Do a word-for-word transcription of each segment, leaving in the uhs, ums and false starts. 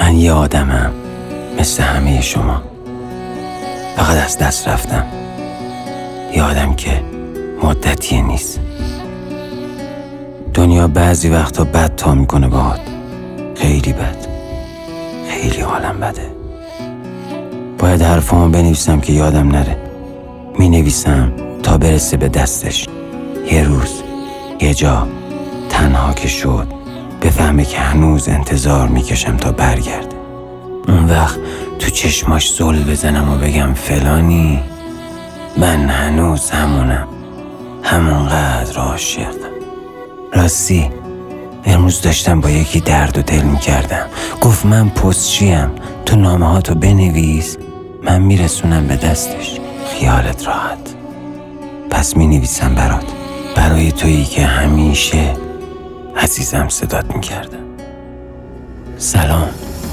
من یه آدمم مثل همه شما، فقط از دست رفتم. یه آدم که مدتیه نیست. دنیا بعضی وقتا بد تا میکنه باهات، خیلی بد، خیلی حالم بده. باید حرفامو بنویسم که یادم نره. می نویسم تا برسه به دستش. یه روز یه جا تنها که شد بفهمه که هنوز انتظار میکشم تا برگرده. اون وقت تو چشماش زل بزنم و بگم فلانی، من هنوز همونم، همونقدر عاشقم. راستی امروز داشتم با یکی درد و دل میکردم. گفت من پستچیم، تو نامه ها تو بنویس، من میرسونم به دستش. خیالت راحت. پس مینویسم برات، برای تویی که همیشه عزیزم صدات میکردم. سلام.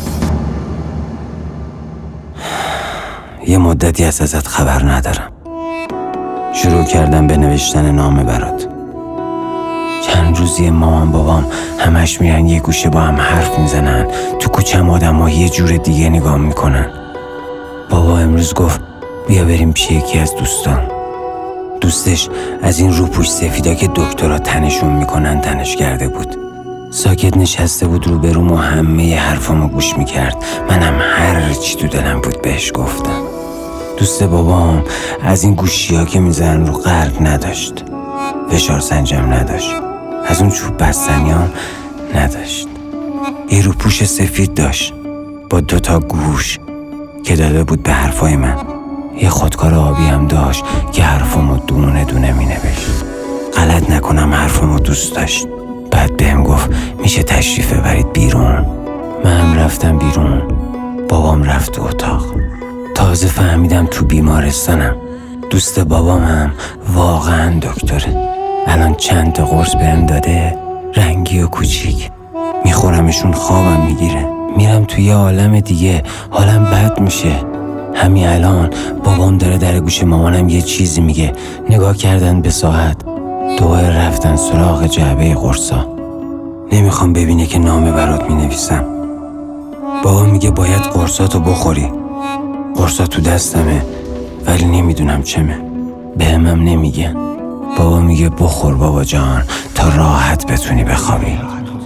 یه مدتی از ازت خبر ندارم. شروع کردم به نوشتن نامه برات. چند روزی مامان بابام همش میرن یه گوشه با هم حرف میزنن. تو کوچم آدم ها یه جور دیگه نگاه میکنن. بابا امروز گفت بیا بریم پیش یکی از دوستان. دوستش از این روپوش سفیدا که دکترها تنشون میکنن تنش کرده بود. ساکت نشسته بود روبروم و همه حرفامو گوش میکرد. منم هر چی تو دلم بود بهش گفتم. دوست بابام از این گوشی ها که میزنن رو قلب نداشت، فشار سنجم نداشت، از اون چوب بستنی هم نداشت. یه روپوش سفید داشت با دوتا گوش که داده بود به حرفای من. یه خودکار آبی هم داشت که حرفمو دونه دونه می نوشت. غلط نکنم حرفمو دوست داشت. بعد بهم گفت میشه تشریف ببرید بیرون. من رفتم بیرون، بابام رفت تو اتاق. تازه فهمیدم تو بیمارستانم. دوست بابام هم واقعا دکتره. الان چند تا قرص بهم داده، رنگی و کوچیک. میخورمشون خوابم میگیره. میرم توی یه عالم دیگه، حالم بد میشه. همین الان بابام داره در گوش مامانم یه چیزی میگه. نگاه کردن به ساعت، دوباره رفتن سراغ جعبه قرصا. نمیخوام ببینه که نامه برات مینویسم. بابا میگه باید قرصاتو بخوری. قرصا تو دستمه ولی نمیدونم چمه. بهمم نمیگن. بابا میگه بخور بابا جان تا راحت بتونی بخوابی.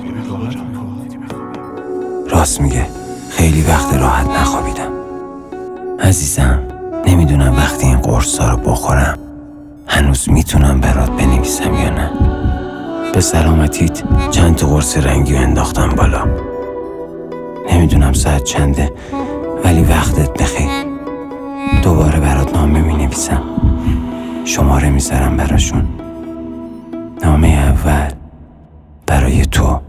راست میگه، خیلی وقت راحت نخوابیدم. عزیزم نمیدونم وقتی این قرصا رو بخورم هنوز میتونم برات بنویسم یا نه. به سلامتیت. چند تا قرص رنگی رو انداختم بالا. نمیدونم ساعت چنده ولی وقتت بخیر. دوباره برات نامه مینویسم، شماره میذارم براشون. نامه اول برای تو.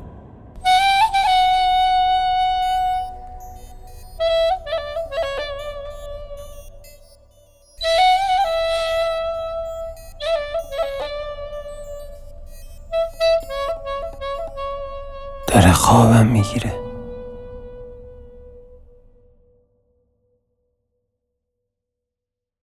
داره خوابم میگیره.